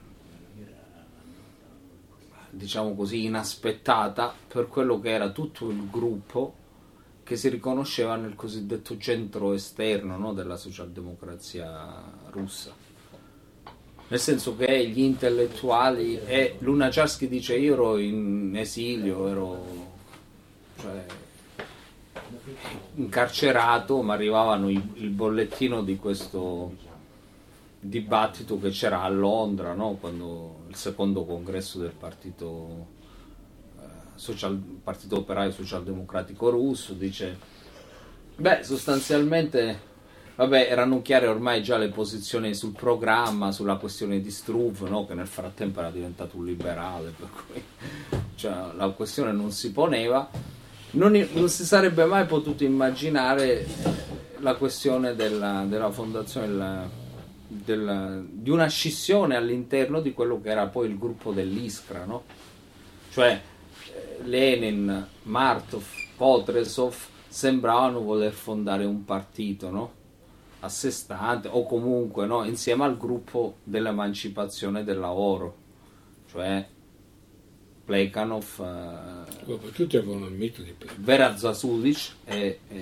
diciamo così, inaspettata per quello che era tutto il gruppo che si riconosceva nel cosiddetto centro esterno, no, della socialdemocrazia russa. Nel senso che gli intellettuali, e Lunacharsky dice io ero in esilio, ero cioè, incarcerato, ma arrivavano il, il bollettino di questo dibattito che c'era a Londra, no? Quando il secondo congresso del partito, eh, social, partito operaio socialdemocratico russo, dice beh sostanzialmente vabbè erano chiare ormai già le posizioni sul programma, sulla questione di Struve, no? Che nel frattempo era diventato un liberale, per cui cioè, la questione non si poneva, non, non si sarebbe mai potuto immaginare la questione della, della fondazione della, della, di una scissione all'interno di quello che era poi il gruppo dell'Iskra, no? Cioè Lenin, Martov, Potresov sembravano voler fondare un partito, no? A sé stante, o comunque, no? Insieme al gruppo dell'emancipazione del lavoro, cioè Plekhanov, eh, tutti avevano il mito di Plekhanov, Vera Zasulich e, e,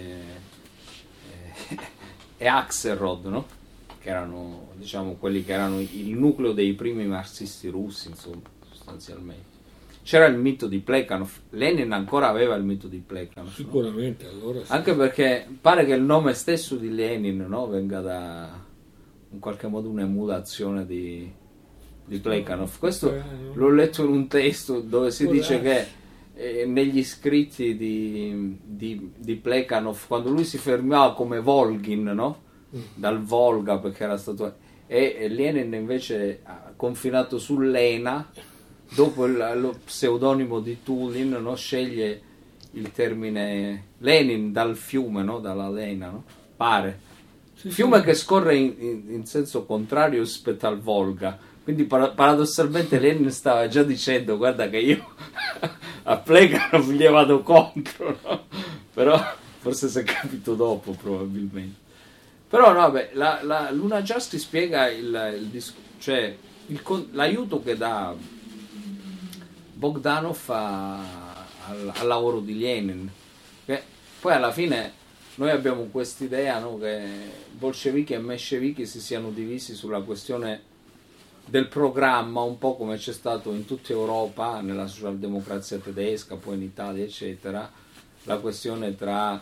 e, e Axelrod, no? Che erano, diciamo, quelli che erano il nucleo dei primi marxisti russi, insomma, sostanzialmente. C'era il mito di Plekhanov, Lenin ancora aveva il mito di Plekhanov, sicuramente, no? Allora sì. Anche perché pare che il nome stesso di Lenin, no, venga da in qualche modo un'emulazione di, di Plekhanov. Questo l'ho letto in un testo dove si dice che eh, negli scritti di, di, di Plekhanov, quando lui si fermava come Volgin, no? Dal Volga, perché era stato, e, e Lenin invece ha confinato sull'Ena, dopo il, lo pseudonimo di Tulin, no? Sceglie il termine Lenin dal fiume, no? Dalla Lena, no? Pare sì, fiume sì. Che scorre in, in, in senso contrario rispetto al Volga, quindi para- paradossalmente Lenin stava già dicendo guarda che io a Plekhanov gli vado contro, no? Però forse si è capito dopo probabilmente. Però no, beh, la, la Lunacharsky spiega il, il disc- cioè il, l'aiuto che dà Bogdanov a, al, al lavoro di Lenin, che poi alla fine noi abbiamo quest'idea, no, che bolscevichi e menscevichi si siano divisi sulla questione del programma, un po' come c'è stato in tutta Europa, nella socialdemocrazia tedesca, poi in Italia eccetera, la questione tra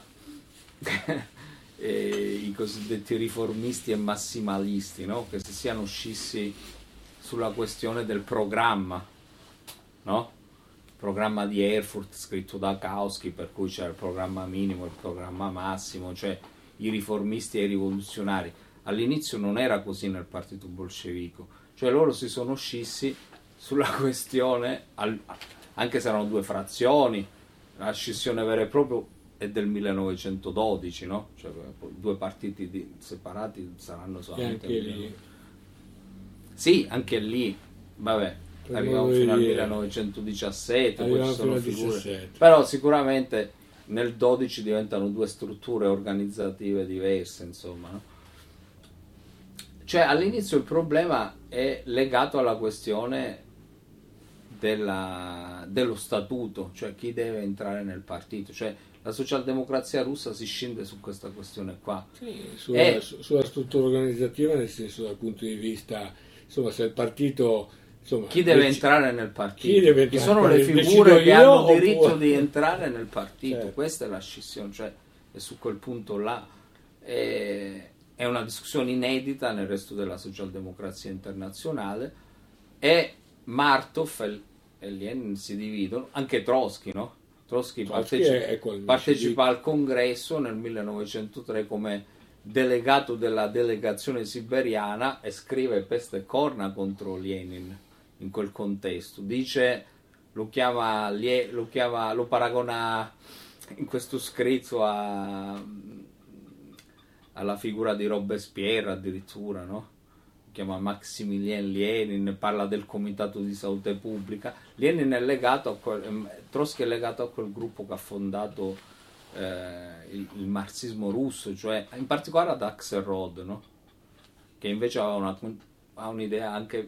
e i cosiddetti riformisti e massimalisti, no? Che si siano scissi sulla questione del programma, no? Il programma di Erfurt scritto da Kautsky, per cui c'era il programma minimo e il programma massimo, cioè i riformisti e i rivoluzionari. All'inizio non era così nel partito bolscevico, cioè loro si sono scissi sulla questione, anche se erano due frazioni, la scissione vera e propria è del millenovecentododici, no? Cioè due partiti di, separati saranno solamente anche lì. Sì, anche lì, vabbè, per arriviamo fino al millenovecentodiciassette, poi ci sono figure. diciassette. Però sicuramente nel dodici diventano due strutture organizzative diverse, insomma, no? Cioè all'inizio il problema è legato alla questione della, dello statuto, cioè chi deve entrare nel partito, cioè la socialdemocrazia russa si scinde su questa questione qua. Sì, sulla, e, sulla struttura organizzativa, nel senso dal punto di vista, insomma, se il partito, insomma, chi deve dec- entrare nel partito, chi, deve entrare chi sono le figure che hanno diritto oppure... di entrare nel partito, certo. Questa è la scissione, cioè è su quel punto là è, è una discussione inedita nel resto della socialdemocrazia internazionale, e Martov e Lenin si dividono, anche Trotsky, no? Trotsky, Trotsky partecipa, è quel partecipa al congresso nel millenovecentotre come delegato della delegazione siberiana e scrive peste e corna contro Lenin in quel contesto. Dice, lo chiama, lo, chiama, lo paragona in questo scritto a, alla figura di Robespierre addirittura, no? Chiama Maximilien Lenin, parla del comitato di salute pubblica. Lenin è legato a quel, Trotsky è legato a quel gruppo che ha fondato eh, il, il marxismo russo, cioè in particolare ad Axelrod, no? Che invece ha, una, ha un'idea anche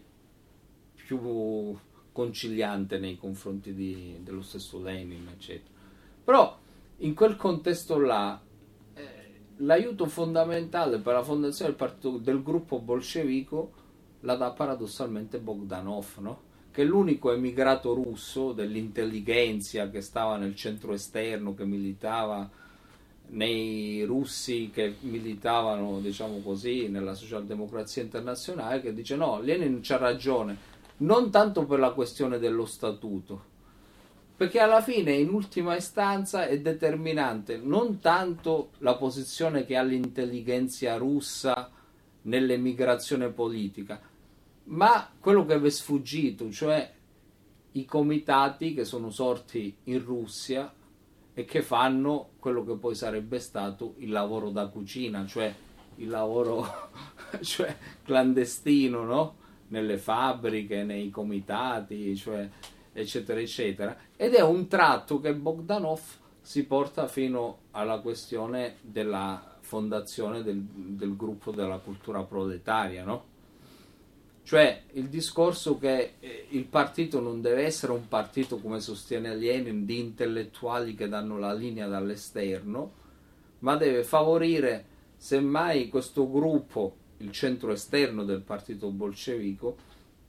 più conciliante nei confronti di, dello stesso Lenin, eccetera. Però in quel contesto là l'aiuto fondamentale per la fondazione del partito del gruppo bolscevico la dà paradossalmente Bogdanov, no? Che è l'unico emigrato russo dell'intelligenza che stava nel centro esterno, che militava nei russi che militavano, diciamo così, nella socialdemocrazia internazionale, che dice no, Lenin c'ha ragione, non tanto per la questione dello statuto, perché alla fine, in ultima istanza, è determinante non tanto la posizione che ha l'intelligenza russa nell'emigrazione politica, ma quello che vi è sfuggito, cioè i comitati che sono sorti in Russia e che fanno quello che poi sarebbe stato il lavoro da cucina, cioè il lavoro cioè clandestino, no? Nelle fabbriche, nei comitati, cioè eccetera eccetera, ed è un tratto che Bogdanov si porta fino alla questione della fondazione del, del gruppo della cultura proletaria, no? Cioè il discorso che eh, il partito non deve essere un partito, come sostiene Lenin, di intellettuali che danno la linea dall'esterno, ma deve favorire semmai questo gruppo, il centro esterno del partito bolscevico,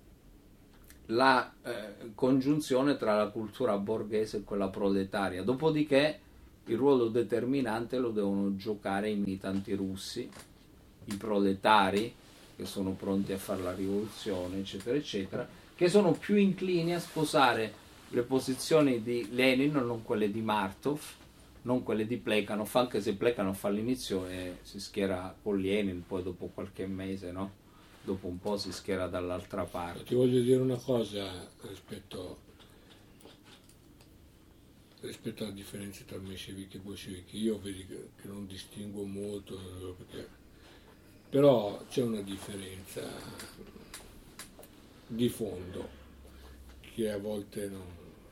la eh, congiunzione tra la cultura borghese e quella proletaria. Dopodiché il ruolo determinante lo devono giocare i militanti russi, i proletari che sono pronti a fare la rivoluzione, eccetera eccetera, che sono più inclini a sposare le posizioni di Lenin, non quelle di Martov, non quelle di Plekhanov, anche se Plekhanov all'inizio eh, si schiera con Lenin, poi dopo qualche mese, no? Dopo un po' si schiera dall'altra parte. Ti voglio dire una cosa rispetto, rispetto alla differenza tra menscevichi e bolscevichi. Io vedi che, che non distingo molto, perché, però c'è una differenza di fondo che a volte non,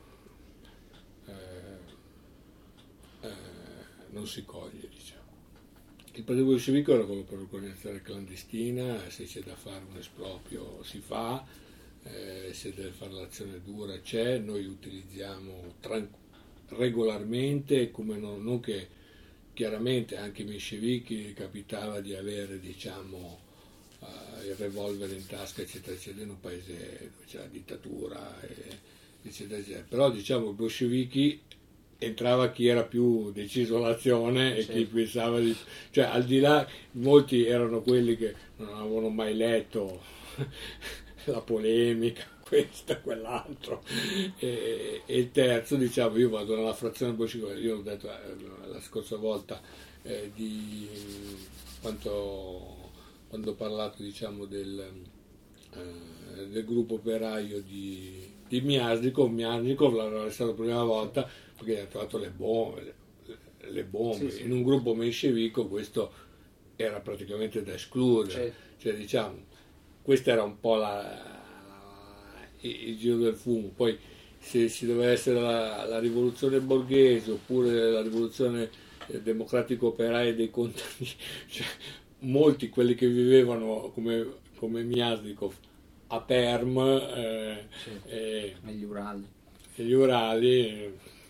eh, eh, non si coglie, diciamo. Il partito bolscevico era come per l'organizzazione clandestina, se c'è da fare un esproprio si fa, eh, se deve fare l'azione dura c'è, noi utilizziamo tran- regolarmente, come non, non che chiaramente anche ai menscevichi capitava di avere, diciamo, uh, il revolver in tasca, eccetera, eccetera, in un paese dove c'è la dittatura, e, eccetera, eccetera. Però diciamo i bolscevichi entrava chi era più deciso all'azione e sì, chi pensava di... cioè al di là, molti erano quelli che non avevano mai letto la polemica, questa, quell'altro, e, e il terzo, diciamo, io vado nella frazione bolscevica, io ho detto eh, la scorsa volta eh, di quanto, quando ho parlato, diciamo, del, eh, del gruppo operaio di, di Miasnikov, Miasnikov l'aveva arrestato la prima volta perché ha trovato le bombe, le, le bombe. Sì, sì. In un gruppo menscevico questo era praticamente da escludere, sì, cioè diciamo, questa era un po' la il giro del fumo. Poi se si doveva essere la, la rivoluzione borghese oppure la rivoluzione eh, democratico-operaia dei contadini, cioè, molti quelli che vivevano come, come Miasnikov a Perm, eh, sì, eh, negli Urali, negli Urali eh,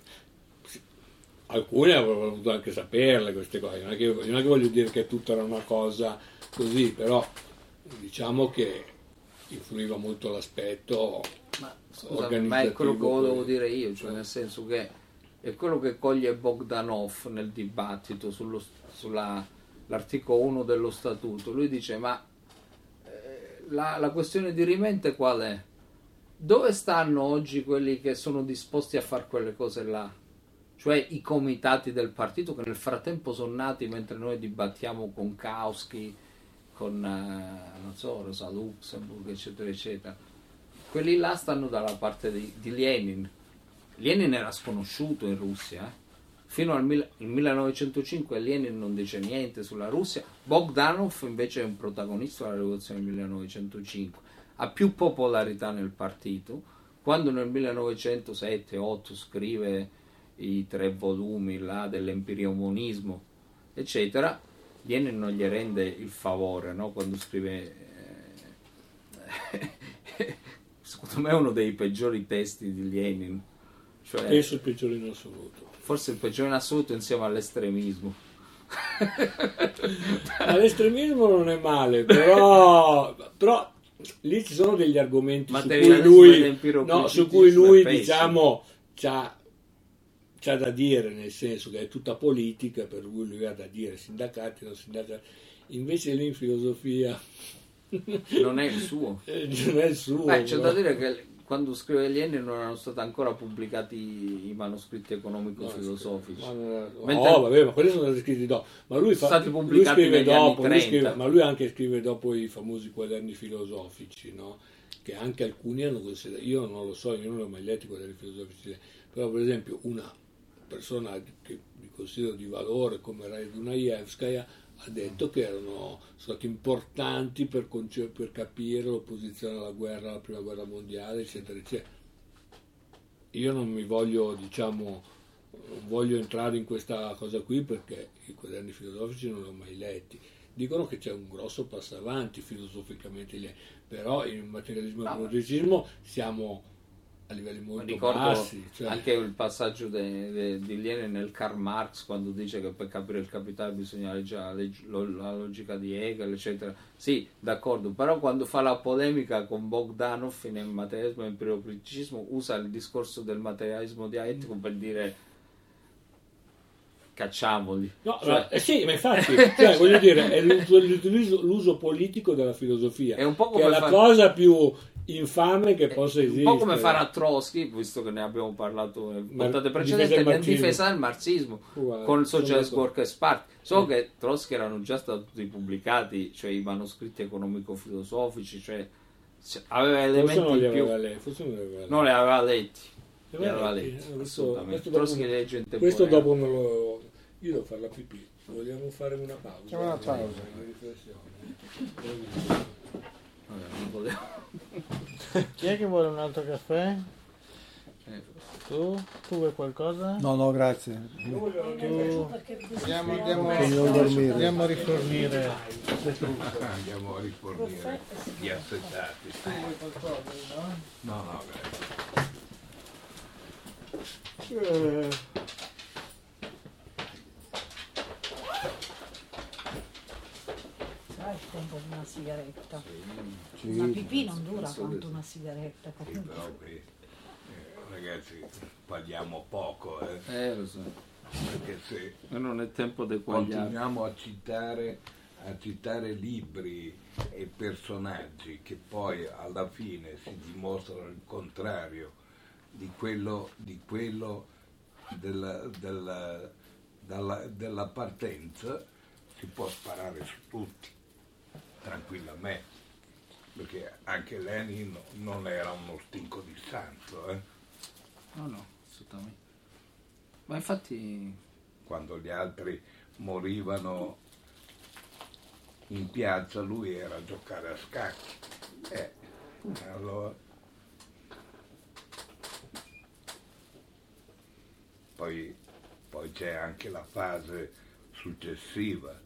alcuni avrebbero voluto anche saperle queste cose, non è che, non è che voglio dire che tutta era una cosa così, però diciamo che influiva molto l'aspetto, ma scusa, ma è quello che volevo dire io, cioè nel senso che è quello che coglie Bogdanov nel dibattito sullo, sulla l'articolo uno dello statuto. Lui dice ma eh, la, la questione di rimente qual è? dove stanno oggi quelli che sono disposti a fare quelle cose là? Cioè i comitati del partito che nel frattempo sono nati mentre noi dibattiamo con Kautsky, con eh, non so, Rosa Luxemburg, eccetera, eccetera. Quelli là stanno dalla parte di, di Lenin. Lenin era sconosciuto in Russia, eh? Fino al mil- millenovecentocinque Lenin non dice niente sulla Russia. Bogdanov invece è un protagonista della rivoluzione del millenovecentocinque, ha più popolarità nel partito. Quando nel millenovecentosette otto scrive i tre volumi là dell'empiriomonismo, eccetera, Lenin non gli rende il favore, no? Quando scrive eh, secondo me è uno dei peggiori testi di Lenin, cioè, penso il peggiore in assoluto, forse il peggiore in assoluto insieme all'estremismo. L'estremismo non è male, però, però lì ci sono degli argomenti su cui Materialismo lui, ed no, su cui lui è pessimo. diciamo c'ha, c'ha da dire, nel senso che è tutta politica, per cui lui ha da dire sindacati, non sindacati, invece lì in filosofia non è il suo. non è il suo. Beh, c'è no? da dire che quando scrive Lenin non erano stati ancora pubblicati i manoscritti economico-filosofici. Ma non- Mentre- oh, vabbè, ma quelli sono stati scritti dopo. Ma lui, fa, Stati lui pubblicati scrive negli anni dopo, lui trenta. scrive- ma lui anche scrive dopo i famosi quaderni filosofici, no? Che anche alcuni hanno considerato. Io non lo so, io non ho mai letto i quaderni filosofici, però per esempio una persona che mi considero di valore come Rai Dunajevskaya ha detto che erano stati importanti per, conce- per capire l'opposizione alla guerra, alla prima guerra mondiale, eccetera, eccetera. Io non mi voglio, diciamo, non voglio entrare in questa cosa qui perché i quaderni filosofici non li ho mai letti. Dicono che c'è un grosso passo avanti filosoficamente, lì, però in materialismo e No. economicismo siamo a livelli Mi molto ricordo bassi. Cioè, anche il passaggio de- de- di Lenin nel Karl Marx, quando dice che per capire il capitale bisogna leggere la, leg- lo- la logica di Hegel, eccetera. Sì, d'accordo, però quando fa la polemica con Bogdanov nel materialismo e empiricismo usa il discorso del materialismo dialettico per dire cacciamoli. no, Cioè, ma- eh sì, ma infatti, cioè, voglio dire, è l'uso, l'uso- l'uso politico della filosofia, È un po' che è come la fa- cosa più infame che possa un esistere. po' come farà Trotsky, visto che ne abbiamo parlato in Ma- puntate difesa precedenti, del in marxismo. difesa del marxismo Uguale, con il sono Socialist d'accordo. Workers Party. So che Trotsky erano già stati pubblicati, cioè i manoscritti economico-filosofici, cioè c- aveva Forse elementi non li in più, aveva lei, forse non li aveva lei. non li aveva letti. Li Li aveva letti? letti, Eh, questo- assolutamente. questo dopo- Trotsky legge in Questo temporanea. dopo me lo... Io devo fare la pipì. Vogliamo fare una pausa? Facciamo una pausa. Una riflessione. Vabbè, non volevo. Chi è che vuole un altro caffè? Eh, Tu? Tu vuoi qualcosa? No, no, grazie. Tu? Andiamo, andiamo, Voglio dormire. andiamo a rifornire. Andiamo a rifornire gli assetati. No, no, grazie. Dai, il tempo di una sigaretta. Sì. Una pipì non dura Penso quanto che- una sigaretta. Sì, Comunque. però qui, eh, ragazzi, parliamo poco, eh, eh, lo so. perché se E non è tempo di quagliare. continuiamo a citare, a citare libri e personaggi che poi alla fine si dimostrano il contrario di quello, di quello della, della, dalla- della partenza, si può sparare su tutti tranquillamente, perché anche Lenin non era uno stinco di santo, eh? No, no, assolutamente. Ma infatti Quando gli altri morivano in piazza lui era a giocare a scacchi. Eh, allora... Poi, poi c'è anche la fase successiva